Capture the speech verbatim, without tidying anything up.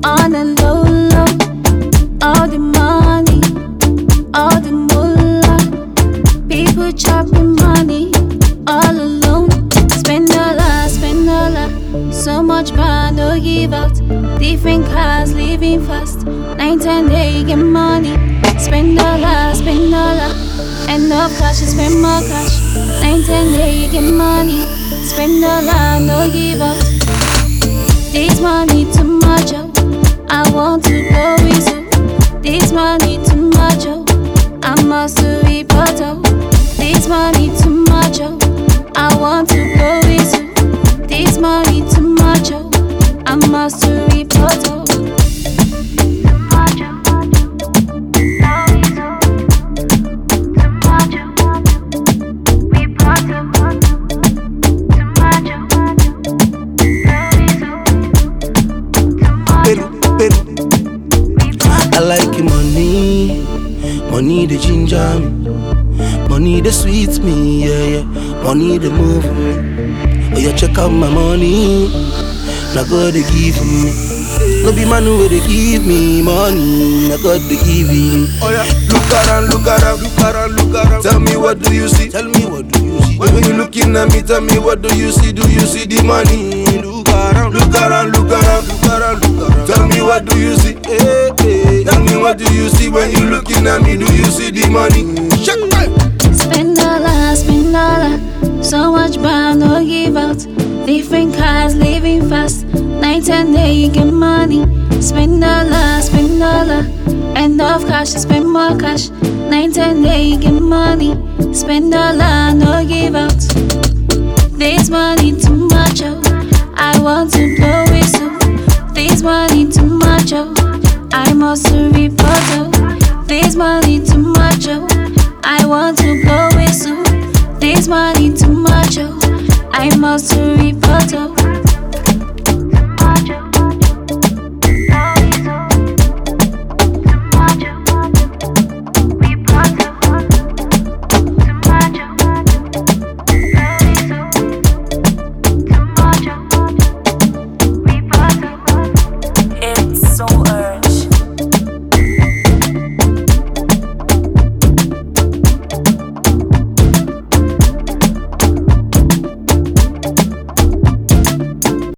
On a low low, all the money, all the moolah. People chopping money, all alone. Spend a lot, spend a lot. So much bad, no give out. Different cars, living fast. Nine, ten, they get money. Spend a lot, spend a lot. Enough cash, spend more cash. Nine, ten, they get money. Spend a lot, no give out. This money too much, oh. I want to go with you. This money too much, oh. I must report, oh. This money too much, oh. I want to go with you. This money too much, oh. I must report, oh. I like your money, money the ginger me, money the sweet me, yeah, yeah. Money the move me. Oh, you check out my money, now God they give me. No be man who they give me money, now God they give me. Oh yeah, look around, look around, look around, look around. Tell me what do you see? Tell me what do you see? When you looking at me, tell me what do you see? Do you see the money? Look around, look around, look around, look around, look around. Tell me what do you see? Hey, hey. Tell me what do you see when you looking at me? Do you see the money? Shut up. Spend a lot, spend a lot. So much bad, no give out. Different cars, living fast. Night and day, you get money. Spend a lot, spend a lot. Enough cash, spend more cash. Night and day, you get money. Spend a lot, no give out. This money too much, oh. I want to blow it, so. This money too much, oh. I must report, oh. This money too much, oh. I want to blow it, so. This money too much, oh. I must report, oh.